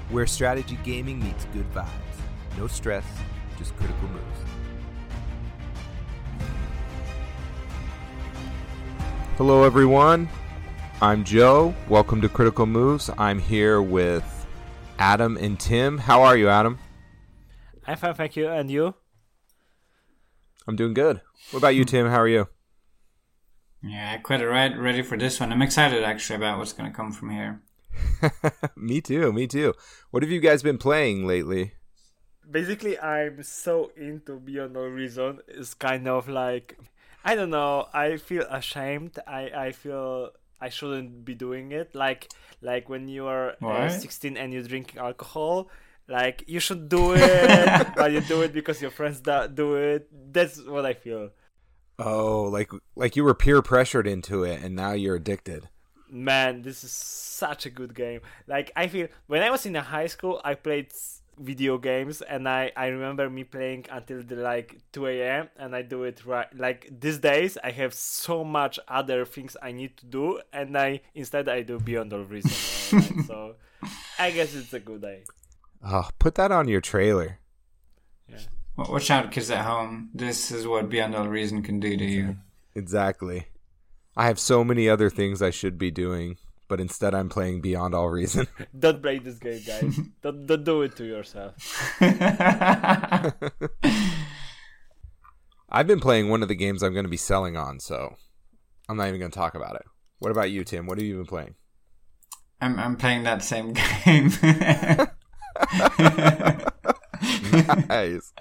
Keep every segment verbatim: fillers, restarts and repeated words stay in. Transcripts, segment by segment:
where strategy gaming meets good vibes. No stress, just critical moves. Hello everyone, I'm Joe. Welcome to Critical Moves. I'm here with Adam and Tim. How are you, Adam? I'm fine, thank you. And you? I'm doing good. What about you, Tim? How are you? Yeah, quite right, ready for this one. I'm excited actually about what's going to come from here. Me too, me too. What have you guys been playing lately? Basically, I'm so into Beyond All Reason. It's kind of like, I don't know, I feel ashamed. I, I feel I shouldn't be doing it. Like like when you are uh, sixteen and you're drinking alcohol, like you should do it, but you do it because your friends do, do it. That's what I feel. Oh, like like you were peer pressured into it and now you're addicted. Man, this is such a good game. Like, I feel when I was in high school, I played video games, and I, I remember me playing until the like two a.m. and I do it right. Like these days, I have so much other things I need to do, and I instead I do Beyond All Reason. Right? So I guess it's a good day. Oh, put that on your trailer. Yeah. Well, watch out, kids at home. This is what Beyond All Reason can do to you. Exactly. I have so many other things I should be doing, but instead I'm playing Beyond All Reason. Don't play this game, guys. don't, don't do it to yourself. I've been playing one of the games I'm going to be selling on, so I'm not even going to talk about it. What about you, Tim? What have you been playing? I'm I'm playing that same game. Nice.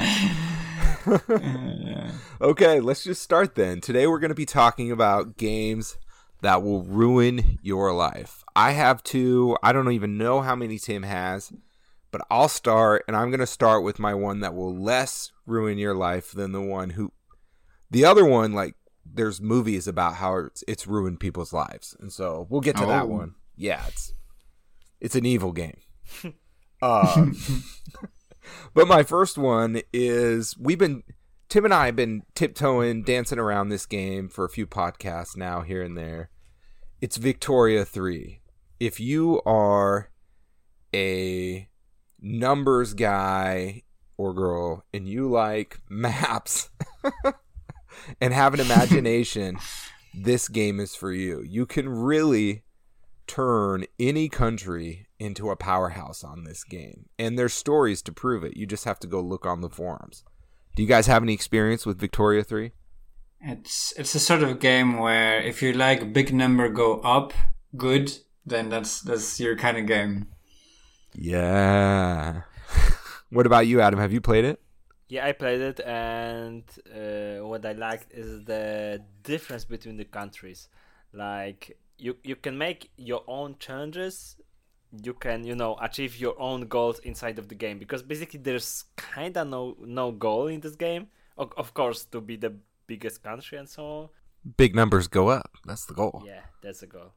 yeah. Okay, let's just start then. Today we're going to be talking about games that will ruin your life. I have two. I don't even know how many Tim has, but I'll start, and I'm going to start with my one that will less ruin your life than the one who... The other one, like, there's movies about how it's, it's ruined people's lives, and so we'll get to oh. that one. Yeah, it's it's an evil game. uh, but my first one is, we've been... Tim and I have been tiptoeing, dancing around this game for a few podcasts now, here and there. It's Victoria three. If you are a numbers guy or girl and you like maps and have an imagination, this game is for you. You can really turn any country into a powerhouse on this game. And there's stories to prove it. You just have to go look on the forums. Do you guys have any experience with Victoria three? It's it's a sort of game where if you like big number go up, good, then that's that's your kind of game. Yeah. What about you, Adam? Have you played it? Yeah, I played it, and uh, what I liked is the difference between the countries. Like, you you can make your own changes. You can, you know, achieve your own goals inside of the game, because basically there's kind of no no goal in this game. Of, of course, to be the biggest country and so on. Big numbers go up. That's the goal. Yeah, that's the goal.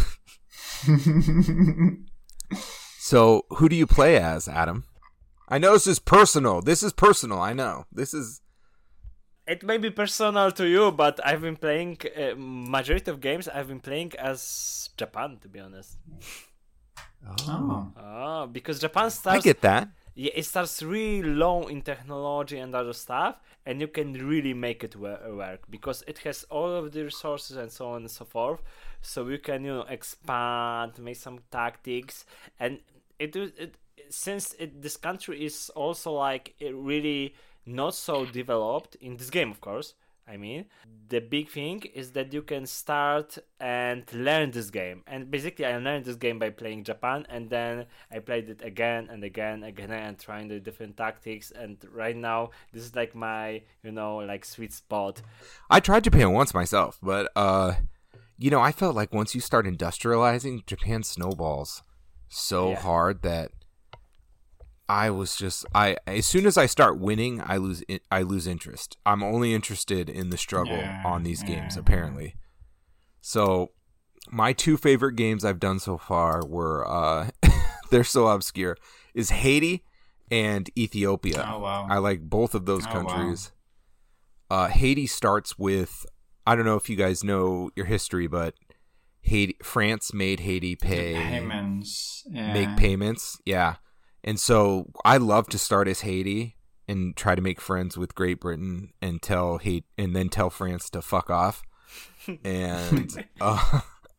So, who do you play as, Adam? I know this is personal. This is personal. I know. This is... It may be personal to you, but I've been playing, uh, majority of games I've been playing as Japan, to be honest. Oh. oh, because Japan starts... I get that. Yeah, it starts really low in technology and other stuff, and you can really make it work, because it has all of the resources and so on and so forth. So you can, you know, expand, make some tactics, and it, it since it, this country is also like it really not so developed in this game, of course. I mean, the big thing is that you can start and learn this game. And basically, I learned this game by playing Japan, and then I played it again and again, again, and trying the different tactics. And right now, this is like my, you know, like sweet spot. I tried Japan once myself, but, uh, you know, I felt like once you start industrializing, Japan snowballs so yeah. hard that I was just I as soon as I start winning, I lose I lose interest. I'm only interested in the struggle yeah, on these yeah. games, apparently. So my two favorite games I've done so far were uh, they're so obscure is Haiti and Ethiopia. Oh wow! I like both of those oh, countries. Wow. Uh, Haiti starts with, I don't know if you guys know your history, but Haiti France made Haiti pay the payments, yeah. make payments, yeah. And so I love to start as Haiti and try to make friends with Great Britain and tell hate and then tell France to fuck off. And uh,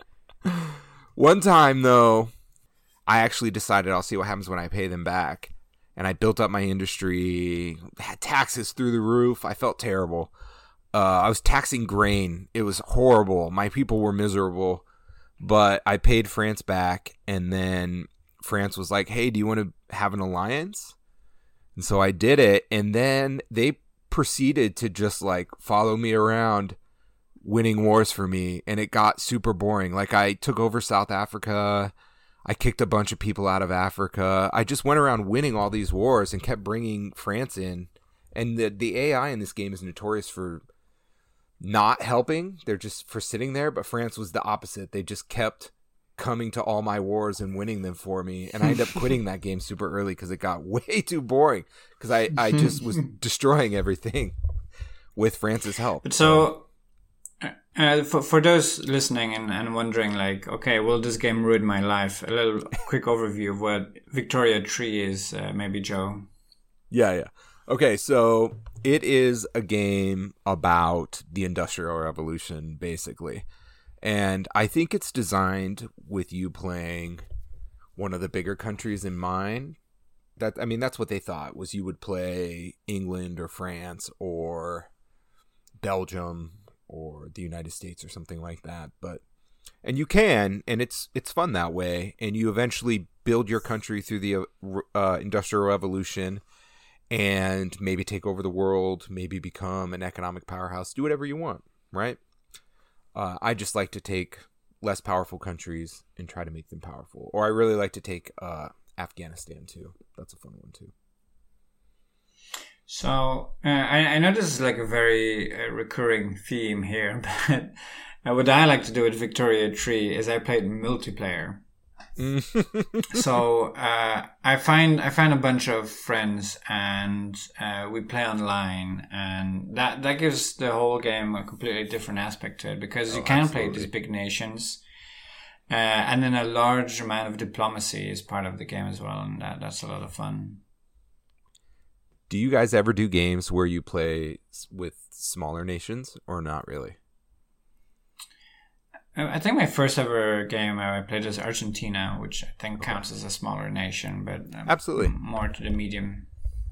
one time though, I actually decided I'll see what happens when I pay them back. And I built up my industry, had taxes through the roof. I felt terrible. Uh, I was taxing grain. It was horrible. My people were miserable. But I paid France back, and then France was like, hey, do you want to have an alliance? And so I did it, and then they proceeded to just like follow me around winning wars for me, and it got super boring. Like I took over South Africa, I kicked a bunch of people out of Africa. I just went around winning all these wars and kept bringing France in. And the the A I in this game is notorious for not helping. They're just for sitting there, but France was the opposite. They just kept coming to all my wars and winning them for me, and I ended up quitting that game super early because it got way too boring because I, I just was destroying everything with France's help. But so uh, for, for those listening and, and wondering like, okay, will this game ruin my life? A little quick overview of what Victoria Tree is, uh, maybe Joe. Yeah, yeah. Okay, so it is a game about the Industrial Revolution, basically. And I think it's designed with you playing one of the bigger countries in mind. That I mean, that's what they thought, was you would play England or France or Belgium or the United States or something like that. But and you can, and it's it's fun that way. And you eventually build your country through the uh, Industrial Revolution and maybe take over the world, maybe become an economic powerhouse, do whatever you want, right? Uh, I just like to take less powerful countries and try to make them powerful. Or I really like to take uh, Afghanistan too. That's a fun one too. So uh, I, I know this is like a very uh, recurring theme here, but uh, what I like to do with Victoria Tree is I play multiplayer. So uh, I find I find a bunch of friends and uh, we play online, and that that gives the whole game a completely different aspect to it because oh, you can absolutely. play these big nations, uh, and then a large amount of diplomacy is part of the game as well, and that, that's a lot of fun. Do you guys ever do games where you play with smaller nations or not really? I think my first ever game I played was Argentina, which I think counts as a smaller nation, but um, absolutely more to the medium.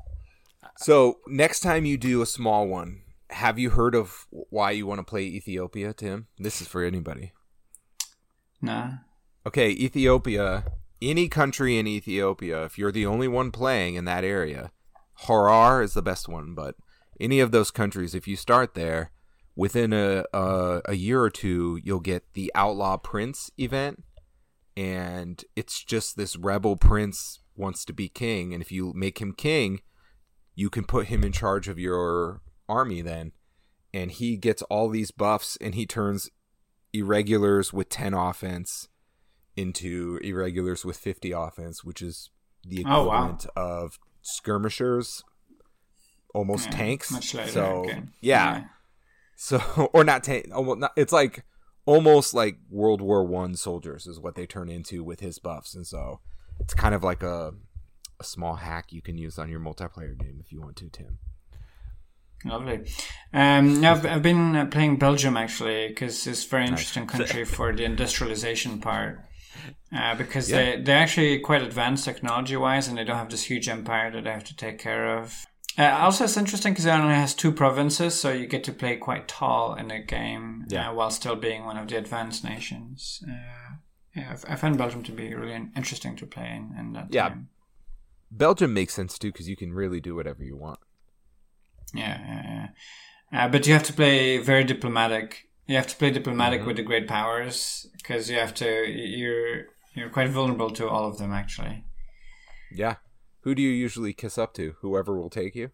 So next time you do a small one, have you heard of why you want to play Ethiopia, Tim? This is for anybody. Nah. Okay, Ethiopia, any country in Ethiopia, if you're the only one playing in that area, Harar is the best one, but any of those countries, if you start there, within a, a a year or two, you'll get the Outlaw Prince event, and it's just this rebel prince wants to be king, and if you make him king, you can put him in charge of your army then, and he gets all these buffs, and he turns irregulars with ten offense into irregulars with fifty offense, which is the equivalent oh, wow. of skirmishers, almost yeah, tanks. Much later, so okay. yeah. yeah. So, or not, ta- not, it's like almost like World War One soldiers is what they turn into with his buffs. And so it's kind of like a, a small hack you can use on your multiplayer game if you want to, Tim. Lovely. Um, I've, I've been uh, playing Belgium actually, because it's a very interesting nice. country for the industrialization part. Uh, because yeah. they, they're actually quite advanced technology wise, and they don't have this huge empire that they have to take care of. Uh, also, it's interesting because it only has two provinces, so you get to play quite tall in the game yeah. uh, while still being one of the advanced nations. Uh, yeah, I find Belgium to be really interesting to play in, in that yeah. time. Belgium makes sense too because you can really do whatever you want. Yeah, yeah, yeah. Uh, but you have to play very diplomatic. You have to play diplomatic mm-hmm. with the great powers because you have to. You're you're quite vulnerable to all of them, actually. Yeah. Who do you usually kiss up to? Whoever will take you?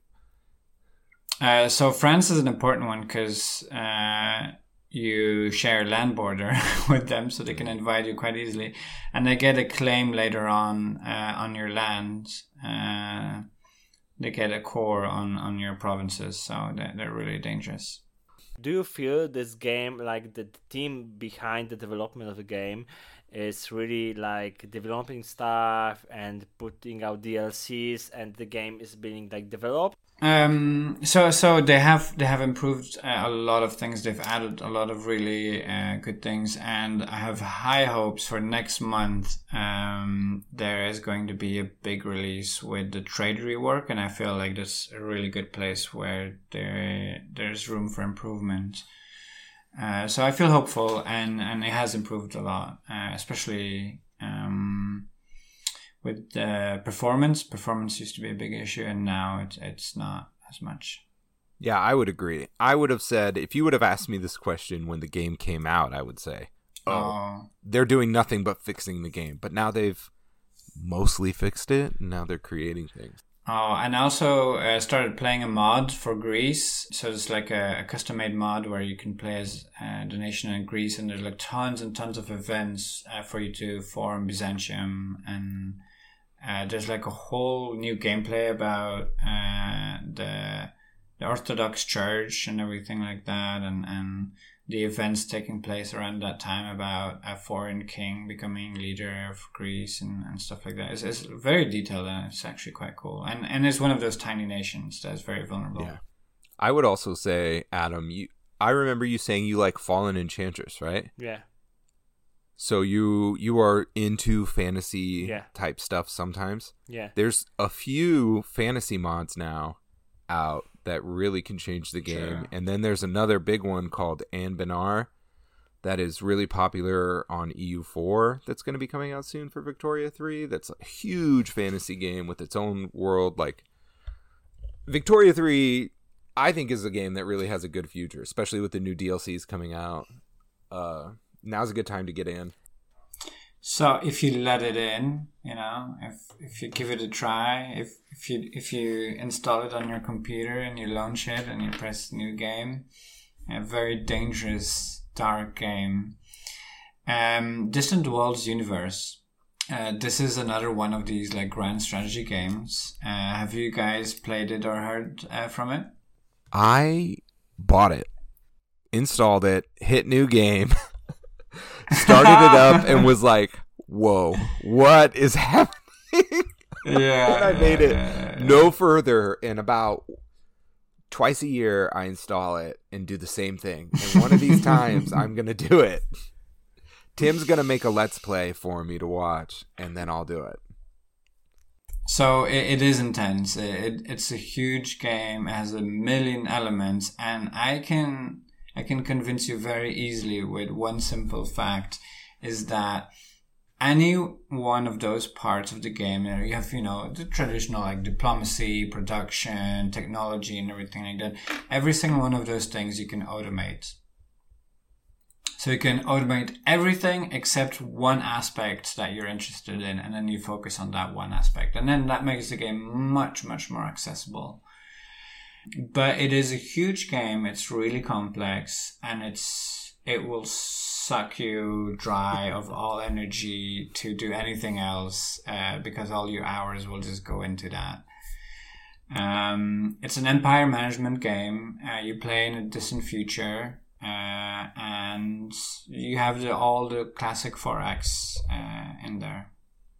Uh, so France is an important one because uh, you share land border with them, so they can invade you quite easily. And they get a claim later on uh, on your land. Uh, they get a core on, on your provinces, so they're, they're really dangerous. Do you feel this game, like the team behind the development of the game, is really like developing stuff and putting out D L Cs, and the game is being like developed? Um, so so they have they have improved uh, a lot of things. They've added a lot of really uh, good things, and I have high hopes for next month. Um, there is going to be a big release with the trade rework, and I feel like that's a really good place where there there's room for improvement. Uh, so I feel hopeful, and, and it has improved a lot, uh, especially um, with uh, performance. Performance used to be a big issue, and now it, it's not as much. Yeah, I would agree. I would have said, if you would have asked me this question when the game came out, I would say, oh, oh. they're doing nothing but fixing the game. But now they've mostly fixed it, and now they're creating things. Oh, and I also uh, started playing a mod for Greece. So it's like a, a custom-made mod where you can play as uh, the nation in Greece, and there's like tons and tons of events uh, for you to form Byzantium, and uh, there's like a whole new gameplay about uh, the the Orthodox Church and everything like that, and and the events taking place around that time about a foreign king becoming leader of Greece and, and stuff like that. It's, it's very detailed, and it's actually quite cool. And and it's one of those tiny nations that's very vulnerable. Yeah. I would also say, Adam, you I remember you saying you like Fallen Enchantress, right? Yeah. So you you are into fantasy yeah. type stuff sometimes? Yeah. There's a few fantasy mods now out that really can change the game. Sure. And then there's another big one called Anbenar that is really popular on E U four that's going to be coming out soon for Victoria three. That's a huge fantasy game with its own world. Like, Victoria three, I think, is a game that really has a good future, especially with the new D L Cs coming out. Uh, now's a good time to get in. So if you let it in, you know, if if you give it a try, if if you if you install it on your computer and you launch it and you press new game, a very dangerous dark game. Um, Distant Worlds Universe. Uh, this is another one of these like grand strategy games. Uh, have you guys played it or heard uh, from it? I bought it, installed it, hit new game. Started it up and was like, whoa, what is happening? Yeah. And I made it no further. And about twice a year, I install it and do the same thing. And one of these times, I'm going to do it. Tim's going to make a Let's Play for me to watch, and then I'll do it. So it, it is intense. It, it's a huge game. It has a million elements. And I can... I can convince you very easily with one simple fact, is that any one of those parts of the game, you have, you know, the traditional like diplomacy, production, technology and everything like that. Every single one of those things you can automate. So you can automate everything except one aspect that you're interested in, and then you focus on that one aspect. And then that makes the game much, much more accessible. But it is a huge game. It's really complex, and it's it will suck you dry of all energy to do anything else, uh, because all your hours will just go into that. Um, it's an empire management game. Uh, you play in a distant future, uh, and you have the, all the classic four X uh, in there.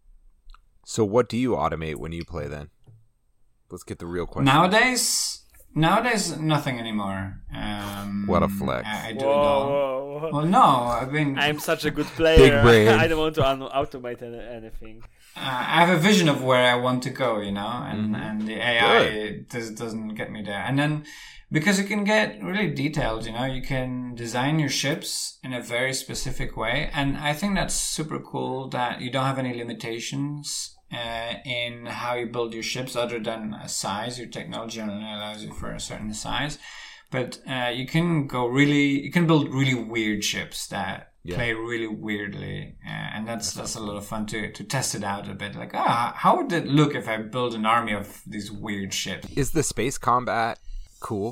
So what do you automate when you play then? Let's get the real question. Nowadays... Nowadays, nothing anymore. Um, what a flex. I, I do whoa, it all. Whoa, whoa. Well, no, I mean... I'm such a good player. Big brain. I don't want to un- automate any- anything. Uh, I have a vision of where I want to go, you know, and, Mm-hmm. and the A I does, doesn't get me there. And then, because you can get really detailed, you know, you can design your ships in a very specific way. And I think that's super cool that you don't have any limitations Uh, in how you build your ships other than a size. Your technology only allows you for a certain size, but uh, you can go really you can build really weird ships that yeah. play really weirdly, uh, and that's that's a lot of fun to to test it out a bit. Like, ah, how would it look if I build an army of these weird ships? Is the space combat cool?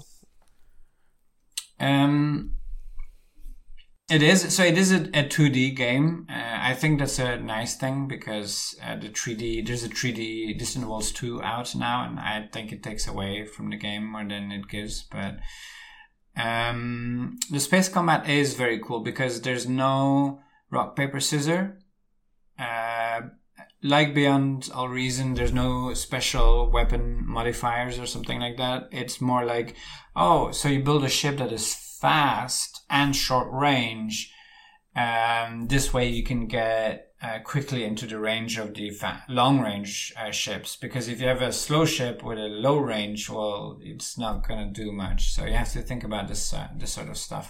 Um It is. So it is a, a two D game. Uh, I think that's a nice thing, because uh, the three D, there's a three D Distant Worlds two out now, and I think it takes away from the game more than it gives. But Um, the space combat is very cool because there's no rock, paper, scissor. Uh, like Beyond All Reason, there's no special weapon modifiers or something like that. It's more like, oh, so you build a ship that is fast and short range. Um, this way you can get uh, quickly into the range of the fa- long range uh, ships. Because if you have a slow ship with a low range, well, it's not going to do much. So you have to think about this uh, this sort of stuff.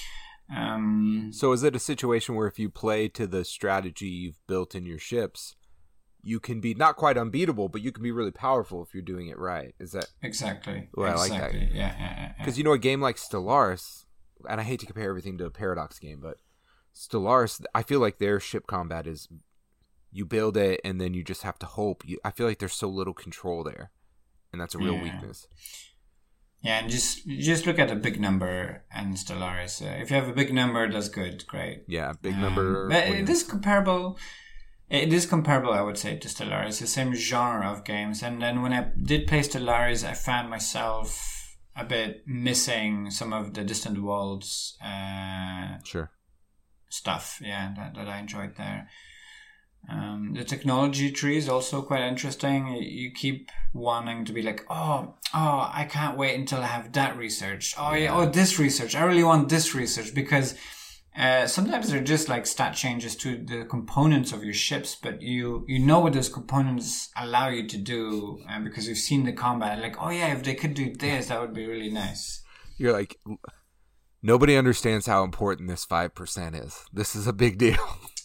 Um, so is it a situation where if you play to the strategy you've built in your ships, you can be not quite unbeatable, but you can be really powerful if you're doing it right? Is that exactly? Well, I exactly. like that. Yeah, yeah, yeah. Because you know, a game like Stellaris, and I hate to compare everything to a Paradox game, but Stellaris, I feel like their ship combat is you build it and then you just have to hope. You, I feel like there's so little control there, and that's a real yeah. weakness. Yeah, and just just look at a big number and Stellaris. Uh, if you have a big number, that's good, great. Yeah, big um, number. But wins. it is comparable. It is comparable, I would say, to Stellaris. The same genre of games. And then when I did play Stellaris, I found myself a bit missing some of the Distant Worlds. Uh, sure. Stuff, yeah, that, that I enjoyed there. Um, the technology tree is also quite interesting. You keep wanting to be like, oh, oh, I can't wait until I have that research. Oh, yeah, oh, this research. I really want this research because uh, sometimes they're just like stat changes to the components of your ships, but you you know what those components allow you to do uh, because you've seen the combat. Like, oh yeah, if they could do this, that would be really nice. You're like, nobody understands how important this five percent is. This is a big deal.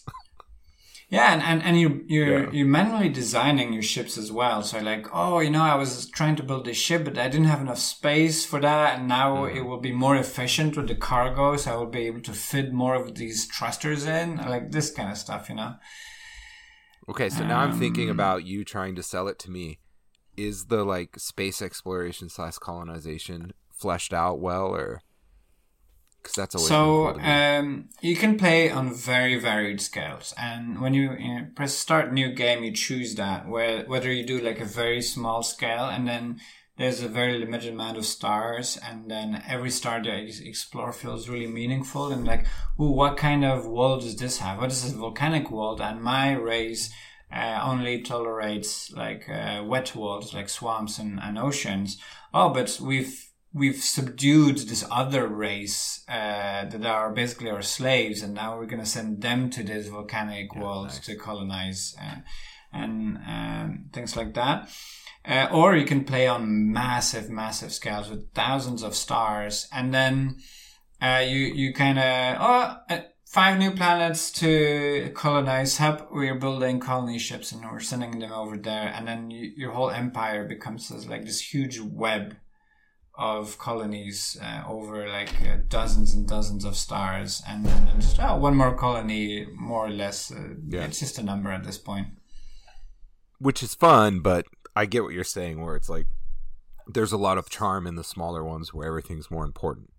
Yeah, and, and, and you, you're yeah. you're manually designing your ships as well. So like, oh, you know, I was trying to build this ship, but I didn't have enough space for that. And now mm-hmm. it will be more efficient with the cargo. So I will be able to fit more of these thrusters in. Like this kind of stuff, you know? Okay, so now um, I'm thinking about you trying to sell it to me. Is the like space exploration slash colonization fleshed out well, or... Because that's always so um, you can play on very varied scales, and when you, you know, press start new game, you choose that where whether you do like a very small scale, and then there's a very limited amount of stars, and then every star that you explore feels really meaningful, and like, ooh, what kind of world does this have? What is this volcanic world? And my race uh, only tolerates like uh, wet worlds, like swamps and, and oceans. Oh, but we've We've subdued this other race uh, that are basically our slaves, and now we're going to send them to this volcanic yeah, world nice. to colonize uh, and um, things like that. Uh, or you can play on massive, massive scales with thousands of stars, and then uh, you you kind of oh uh, five new planets to colonize. Help, we're building colony ships and we're sending them over there, and then you, your whole empire becomes this, like this huge web of colonies uh, over like uh, dozens and dozens of stars, and then just oh, one more colony, more or less. Uh, yeah. It's just a number at this point. Which is fun, but I get what you're saying, where it's like there's a lot of charm in the smaller ones where everything's more important.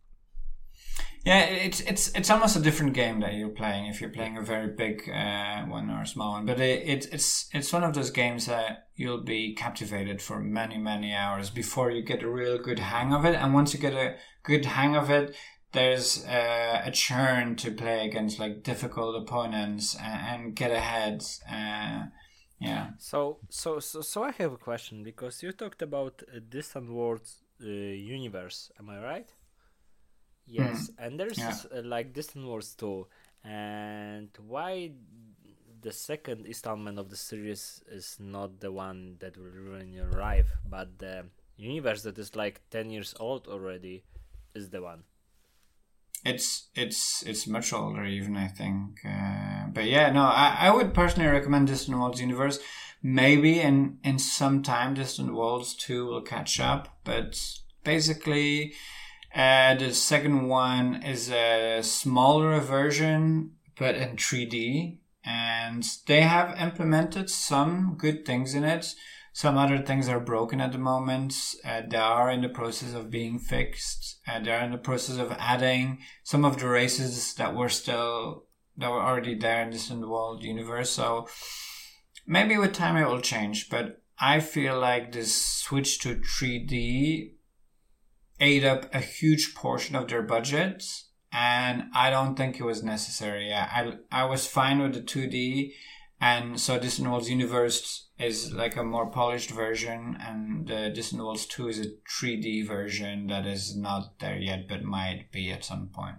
Yeah, it's it's it's almost a different game that you're playing if you're playing a very big uh, one or a small one. But it, it it's it's one of those games that you'll be captivated for many many hours before you get a real good hang of it. And once you get a good hang of it, there's uh, a churn to play against like difficult opponents and, and get ahead. Uh, yeah. So so so so I have a question, because you talked about a Distant Worlds uh, universe. Am I right? Yes, mm. and there's yeah. uh, like Distant Worlds two, and why the second installment of the series is not the one that will ruin your life, but the universe that is like ten years old already is the one. It's it's it's much older even, I think. Uh, but yeah, no, I, I would personally recommend Distant Worlds universe. Maybe in, in some time Distant Worlds two will catch up, but basically... Uh, the second one is a smaller version, but in three D, and they have implemented some good things in it. Some other things are broken at the moment. Uh, they are in the process of being fixed. Uh, they are in the process of adding some of the races that were still that were already there in this in the world universe. So maybe with time it will change. But I feel like this switch to three D ate up a huge portion of their budgets, and I don't think it was necessary. I I was fine with the two D, and so Distant Worlds Universe is like a more polished version, and uh, Distant Worlds two is a three D version that is not there yet, but might be at some point.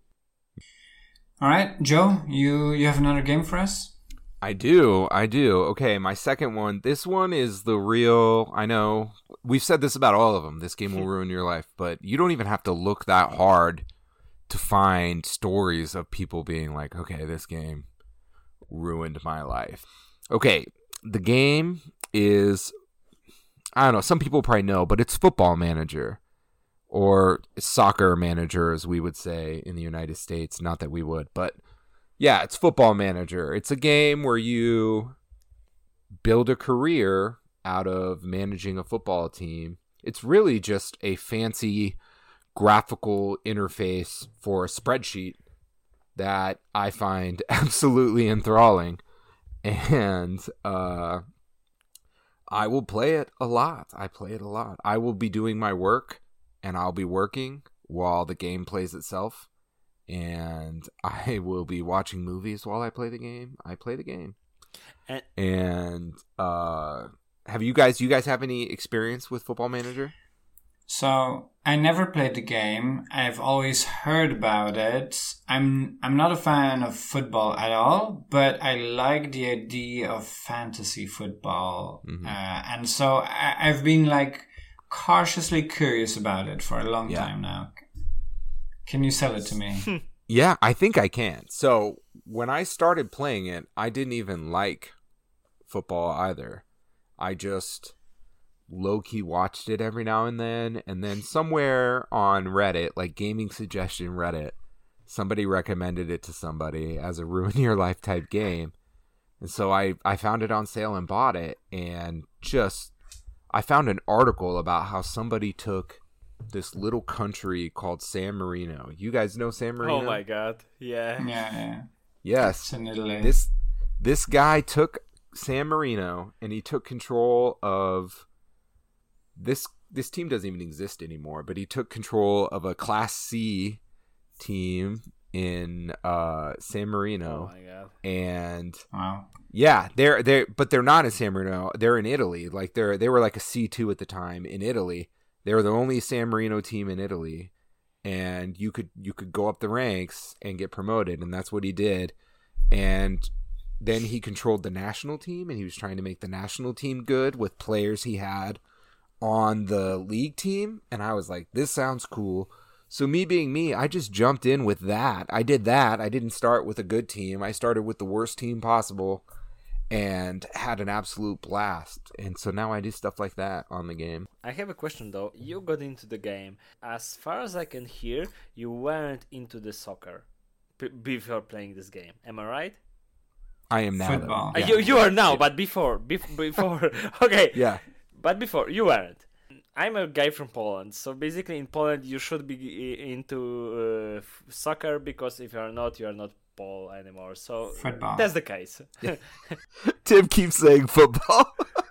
All right, Joe, you, you have another game for us? I do, I do. Okay, my second one. This one is the real, I know, we've said this about all of them. This game will ruin your life, but you don't even have to look that hard to find stories of people being like, okay, this game ruined my life. Okay, the game is, I don't know, some people probably know, but it's Football Manager, or Soccer Manager, as we would say in the United States. Not that we would, but yeah, it's Football Manager. It's a game where you build a career out of managing a football team. It's really just a fancy graphical interface for a spreadsheet that I find absolutely enthralling. And uh, I will play it a lot. I play it a lot. I will be doing my work, and I'll be working while the game plays itself. And I will be watching movies while I play the game. I play the game. And, and uh, have you guys, you guys have any experience with Football Manager? So I never played the game. I've always heard about it. I'm I'm not a fan of football at all, but I like the idea of fantasy football, mm-hmm. uh, and so I, I've been like cautiously curious about it for a long yeah. time now. Can you sell it to me? Yeah, I think I can. So when I started playing it, I didn't even like football either. I just low-key watched it every now and then, and then somewhere on Reddit, like Gaming Suggestion Reddit, somebody recommended it to somebody as a ruin your life type game. And so I, I found it on sale and bought it, and just I found an article about how somebody took this little country called San Marino. You guys know San Marino? Oh my god. Yeah. Yeah, yeah. Yes. It's in Italy. This this guy took San Marino and he took control of this this team doesn't even exist anymore, but he took control of a Class C team in uh, San Marino. Oh my god. And wow. Yeah, they're they but they're not in San Marino. They're in Italy. Like they're they were like a C two at the time in Italy. They were the only San Marino team in Italy, and you could you could go up the ranks and get promoted, and that's what he did. And then he controlled the national team, and he was trying to make the national team good with players he had on the league team. And I was like, this sounds cool. So me being me, I just jumped in with that. I did that. I didn't start with a good team. I started with the worst team possible and had an absolute blast. And so now I do stuff like that on the game. I have a question though. You got into the game. As far as I can hear, you weren't into the soccer p- before playing this game. Am I right? I am now. Football. Yeah. Uh, you, you are now, but before. Bef- before. Okay. Yeah. But before, you weren't. I'm a guy from Poland, so basically in Poland you should be into uh, soccer, because if you are not, you are not Pole anymore. So football. That's the case. Yeah. Tim keeps saying football.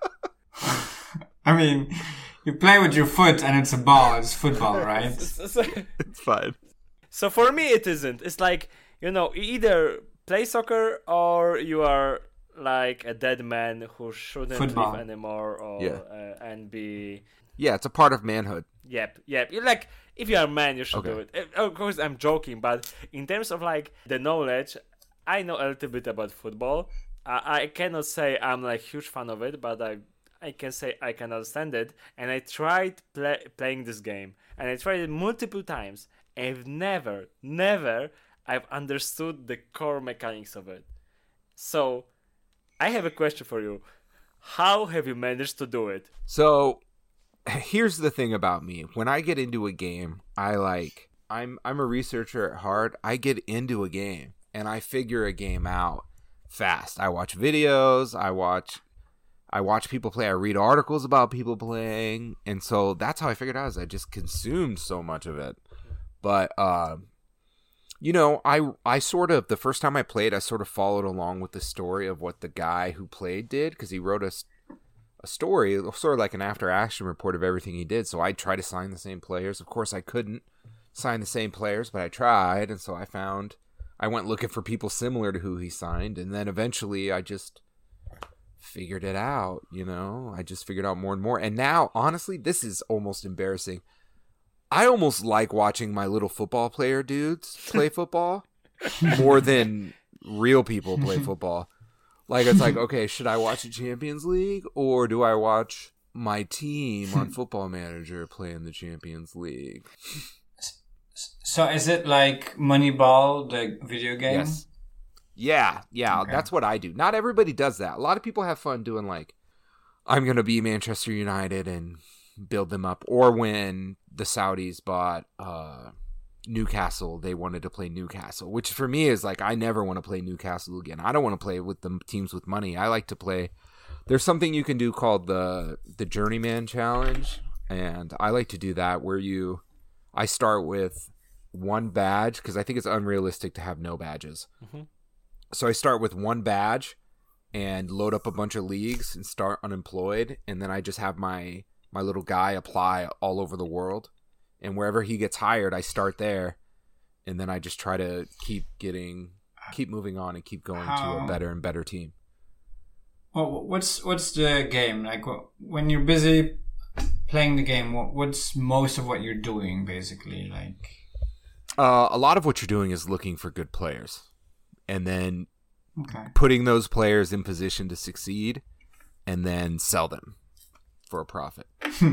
I mean, you play with your foot and it's a ball. It's football, right? It's fine. So for me, it isn't. It's like, you know, you either play soccer or you are like a dead man who shouldn't football. live anymore, or yeah. uh, and be. Yeah, it's a part of manhood. Yep, yep. You're like, if you are a man, you should Okay. do it. Of course, I'm joking, but in terms of like the knowledge, I know a little bit about football. I, I cannot say I'm like huge fan of it, but I I can say I can understand it. And I tried play, playing this game, and I tried it multiple times. I've never, never, I've understood the core mechanics of it. So, I have a question for you. How have you managed to do it? So, here's the thing about me. When I get into a game, I like I'm I'm a researcher at heart. I get into a game and I figure a game out fast. I watch videos, I watch I watch people play, I read articles about people playing, and so that's how I figured it out. Is I just consumed so much of it. But uh, you know, I I sort of the first time I played, I sort of followed along with the story of what the guy who played did, because he wrote a a story, sort of like an after action report of everything he did. So I tried to sign the same players. Of course, I couldn't sign the same players, but I tried. And so I found, I went looking for people similar to who he signed. And then eventually I just figured it out, you know, I just figured out more and more. And now, honestly, this is almost embarrassing. I almost like watching my little football player dudes play football more than real people play football. Like, it's like, okay, should I watch the Champions League or do I watch my team on Football Manager play in the Champions League? So is it like Moneyball, the video game? Yes. Yeah, yeah, okay. That's what I do. Not everybody does that. A lot of people have fun doing like, I'm going to be Manchester United and build them up. Or when the Saudis bought uh, Newcastle, they wanted to play Newcastle, which for me is like, I never want to play Newcastle again. I don't want to play with the teams with money. I like to play. There's something you can do called the the Journeyman Challenge, and I like to do that where you, I start with one badge because I think it's unrealistic to have no badges. Mm-hmm. So I start with one badge and load up a bunch of leagues and start unemployed, and then I just have my my little guy apply all over the world, and wherever he gets hired, I start there, and then I just try to keep getting, keep moving on and keep going How? to a better and better team. Well, what's what's the game like when you're busy playing the game? What, what's most of what you're doing basically like? Uh, a lot of what you're doing is looking for good players, and then okay. putting those players in position to succeed, and then sell them for a profit.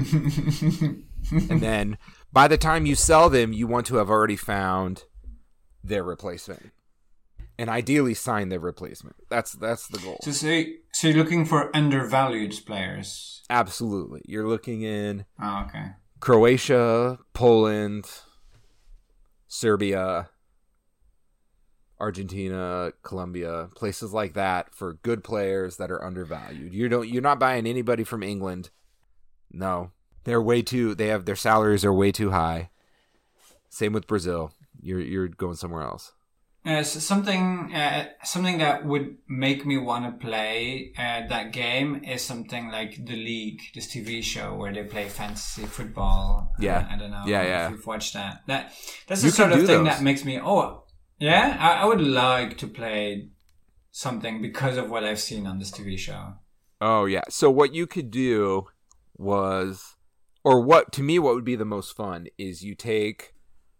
And then by the time you sell them, you want to have already found their replacement, and ideally sign their replacement. That's that's the goal. So, so, so you're looking for undervalued players? Absolutely. You're looking in oh, okay. Croatia, Poland, Serbia, Argentina, Colombia, places like that for good players that are undervalued. You don't you're not buying anybody from England. No. They're way too they have their salaries are way too high. Same with Brazil. You're you're going somewhere else. Uh, so something uh, something that would make me want to play uh, that game is something like The League, this T V show where they play fantasy football. Yeah. Uh, I don't know yeah, if yeah. you've watched that. That that's the you sort of thing those. that makes me oh yeah, I, I would like to play something because of what I've seen on this T V show. Oh yeah. So what you could do was or what to me what would be the most fun is you take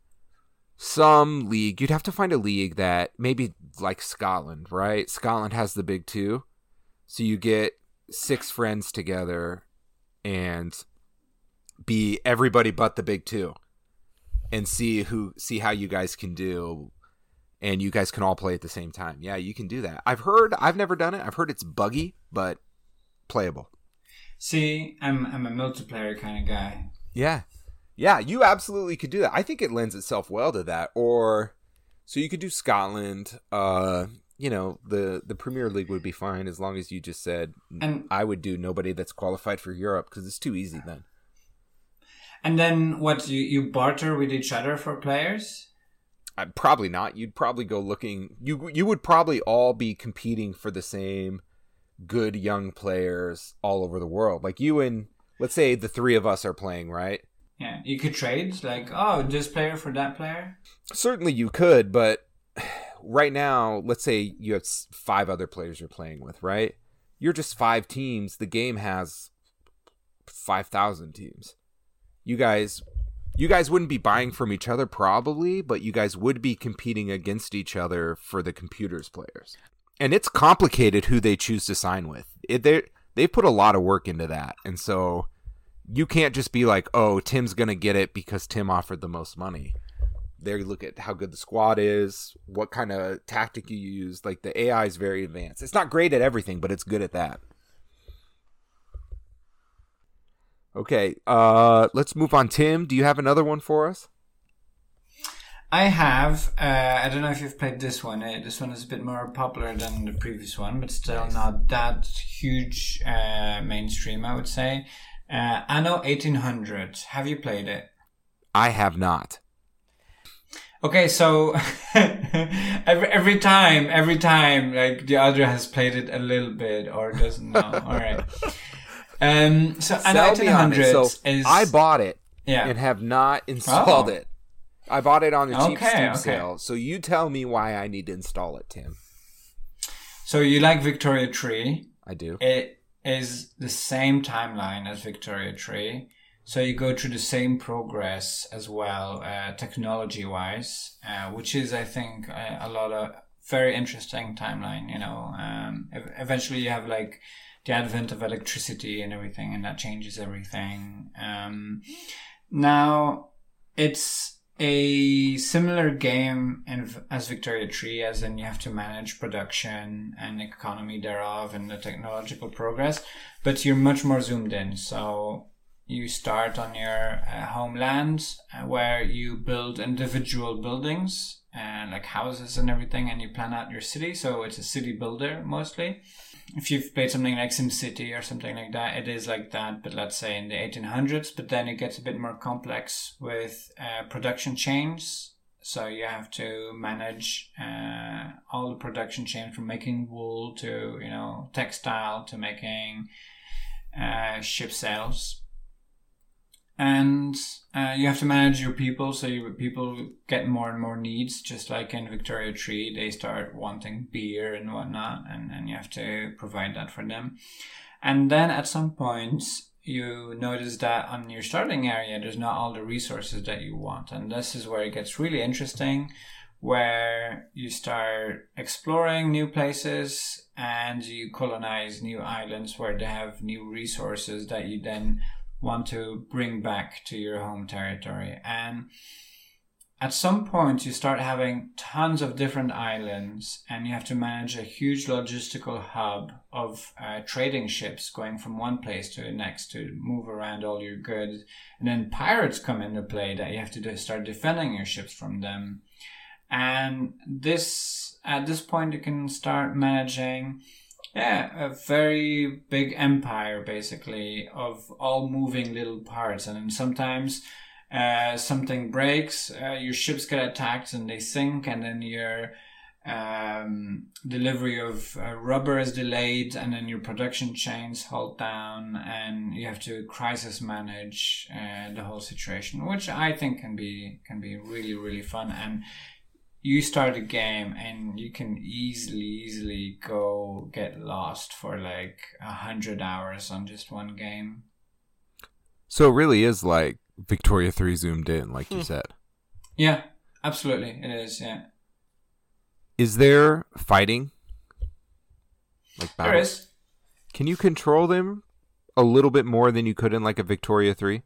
some league. You'd have to find a league that maybe like Scotland, right? Scotland has the big two. So you get six friends together and be everybody but the big two and see who see how you guys can do, and you guys can all play at the same time. Yeah, you can do that. I've heard I've never done it. I've heard it's buggy, but playable. See, I'm I'm a multiplayer kind of guy. Yeah. Yeah, you absolutely could do that. I think it lends itself well to that. Or, so you could do Scotland. Uh, you know, the, the Premier League would be fine as long as you just said, and I would do nobody that's qualified for Europe because it's too easy then. And then what, you, you barter with each other for players? Uh, probably not. You'd probably go looking, you you would probably all be competing for the same good young players all over the world. Like you and, let's say the three of us are playing, right? Yeah, you could trade, like, oh, this player for that player? Certainly you could, but right now, let's say you have five other players you're playing with, right? You're just five teams. The game has five thousand teams. You guys you guys wouldn't be buying from each other probably, but you guys would be competing against each other for the computer's players. And it's complicated who they choose to sign with. It, they they put a lot of work into that, and so you can't just be like, oh, Tim's going to get it because Tim offered the most money. They look at how good the squad is, what kind of tactic you use. Like, the A I is very advanced. It's not great at everything, but it's good at that. Okay, uh, let's move on. Tim, do you have another one for us? I have. Uh, I don't know if you've played this one. Uh, this one is a bit more popular than the previous one, but still nice. Not that huge uh, mainstream, I would say. Uh, Anno eighteen hundred. Have you played it? I have not. Okay, so every every time, every time, like the other has played it a little bit or doesn't know. All right. Um, so an Sell eighteen me on it. hundred So is I bought it yeah. and have not installed Oh. it. I bought it on a cheap Okay, Steam okay. sale. So you tell me why I need to install it, Tim. So you like Victoria Tree? I do. It is the same timeline as Victoria Tree. So you go through the same progress as well, uh, technology-wise, uh, which is, I think, a, a lot of very interesting timeline. You know, um, ev- eventually you have like the advent of electricity and everything, and that changes everything. Um, now it's a similar game in, as Victoria Tree, as in you have to manage production and economy thereof and the technological progress, but you're much more zoomed in. So you start on your uh, homeland uh, where you build individual buildings and like houses and everything, and you plan out your city. So it's a city builder mostly. If you've played something like SimCity or something like that, it is like that, but let's say in the eighteen hundreds. But then it gets a bit more complex with uh, production chains. So you have to manage uh, all the production chain from making wool to, you know, textile to making uh, ship sails. And uh, you have to manage your people, so your people get more and more needs, just like in Victoria Tree. They start wanting beer and whatnot, and, and you have to provide that for them. And then at some point, you notice that on your starting area, there's not all the resources that you want. And this is where it gets really interesting, where you start exploring new places and you colonize new islands where they have new resources that you then want to bring back to your home territory. And at some point you start having tons of different islands, and you have to manage a huge logistical hub of uh, trading ships going from one place to the next to move around all your goods. And then pirates come into play that you have to de- start defending your ships from them. And this at this point you can start managing Yeah, a very big empire, basically, of all moving little parts. And then sometimes uh, something breaks, uh, your ships get attacked and they sink, and then your um, delivery of uh, rubber is delayed, and then your production chains halt down, and you have to crisis manage uh, the whole situation, which I think can be can be really, really fun. And you start a game and you can easily, easily go get lost for like a hundred hours on just one game. So it really is like Victoria three zoomed in, like you said. Yeah, absolutely. It is, yeah. Is there fighting? Like There battles? is. Can you control them a little bit more than you could in like a Victoria three?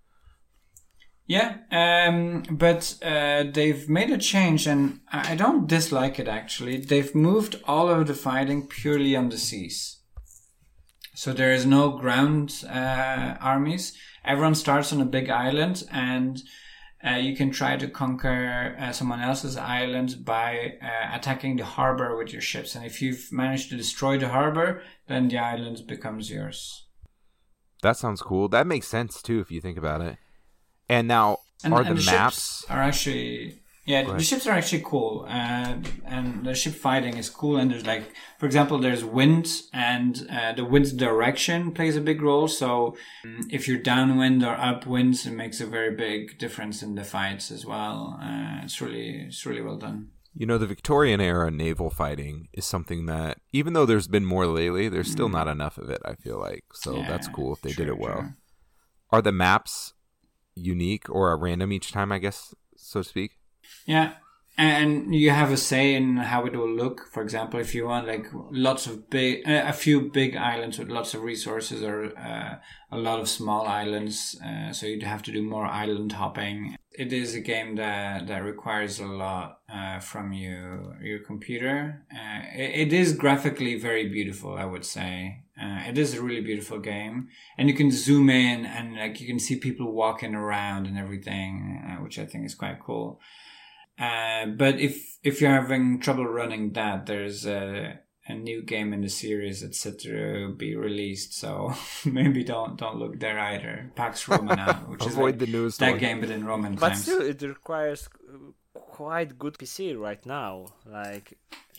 Yeah, um, but uh, they've made a change, and I don't dislike it actually. They've moved all of the fighting purely on the seas. So there is no ground uh, armies. Everyone starts on a big island, and uh, you can try to conquer uh, someone else's island by uh, attacking the harbor with your ships. And if you've managed to destroy the harbor, then the island becomes yours. That sounds cool. That makes sense too if you think about it. And now, And, are and the, the maps... ships are actually... Yeah, the ships are actually cool. Uh, and the ship fighting is cool. And there's like, for example, there's wind, and uh, the wind's direction plays a big role. So um, if you're downwind or upwind, it makes a very big difference in the fights as well. Uh, it's really, it's really well done. You know, the Victorian era naval fighting is something that, even though there's been more lately, there's still not enough of it, I feel like. So Yeah, that's cool if they true, did it well. true. Are the maps unique or at random each time, I guess, so to speak? Yeah, and you have a say in how it will look. For example, if you want like lots of big, uh, a few big islands with lots of resources, or uh, a lot of small islands, uh, so you'd have to do more island hopping. It is a game that that requires a lot uh, from you, your computer. Uh, it, it is graphically very beautiful, I would say. Uh, it is a really beautiful game, and you can zoom in and like you can see people walking around and everything, uh, which I think is quite cool. Uh, but if if you're having trouble running that, there's a, a new game in the series that's set to be released, so maybe don't don't look there either. Pax Romana, which is Avoid like the newest that one. game, but in Roman But times. still, it requires uh, quite good P C right now. Like,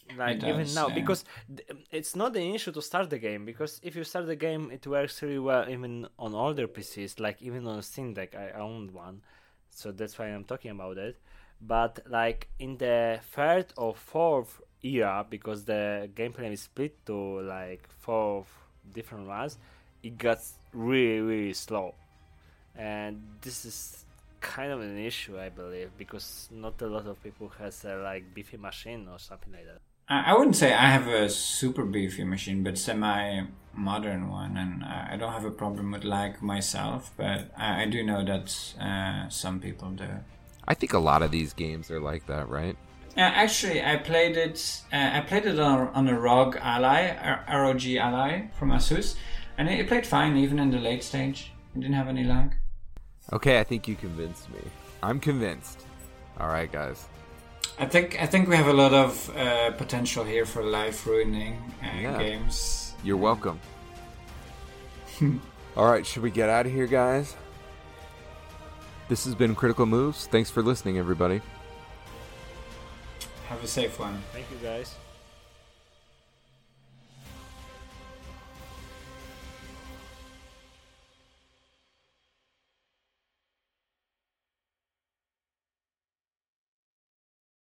like It even does, now yeah. because th- it's not an issue to start the game, because if you start the game it works really well even on older P Cs, like even on Steam Deck. I owned one, so that's why I'm talking about it. But like in the third or fourth era, because the gameplay is split to like four different runs, it got really really slow, and this is kind of an issue, I believe, because not a lot of people has a like beefy machine or something like that. I I wouldn't say I have a super beefy machine, but semi-modern one, and I I don't have a problem with lag myself, but I, I do know that uh, some people do. I think a lot of these games are like that, right? Uh, actually, I played it. Uh, I played it on, on a R O G Ally, R- ROG Ally from Asus, and it, it played fine even in the late stage. It didn't have any lag. Okay, I think you convinced me. I'm convinced. All right, guys. I think I think we have a lot of uh, potential here for life ruining uh, Yeah. games. You're welcome. All right, should we get out of here, guys? This has been Critical Moves. Thanks for listening, everybody. Have a safe one. Thank you guys.